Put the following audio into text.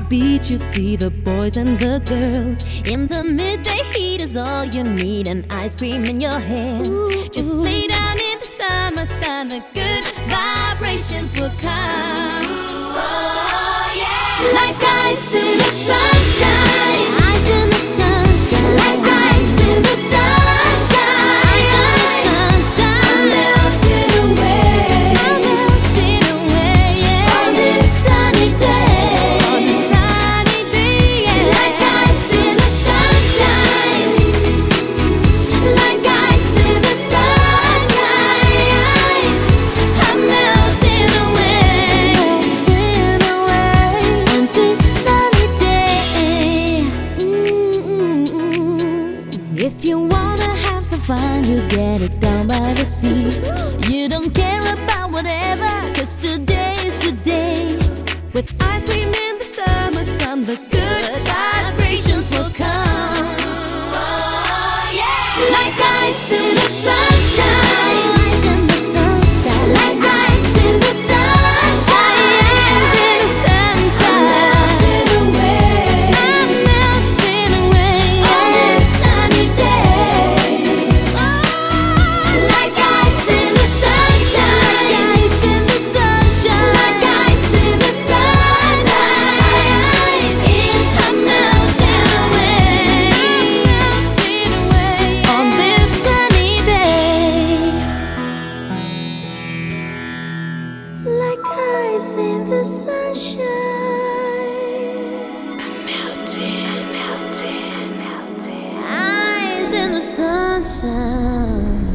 beach, you see the boys and the girls. In the midday heat is all you need, an ice cream in your hand. Just lay down in the summer sun, the good vibrations will come. Oh, yeah. Like ice in the sunshine. Ice in the sunshine. Like ice in the sunshine. Ice in the sunshine. I'm melting away. I'm melting away, yeah. On this sunny day. On this sunny day, yeah. Like ice in the sunshine. Like ice in the sunshine. I'm melting away. Melting away. On this sunny day. If you wanna have some fun, you get it down by the sea. You don't care about whatever, 'cause today is the day. With ice cream in the summer sun, the good vibrations will come. Oh, yeah. Like ice in the sunshine. Ice in the sunshine. Like ice in the sunshine. Ice in the sunshine. I'm melting away. I'm melting away on this sunny day. Oh, like ice in the sunshine. Like ice in the sunshine. Like ice in the sunshine. I'm melting away. I'm melting away on this sunny day. Like ice in the sunshine. I'm melting, melting, melting. Ice in the sunshine.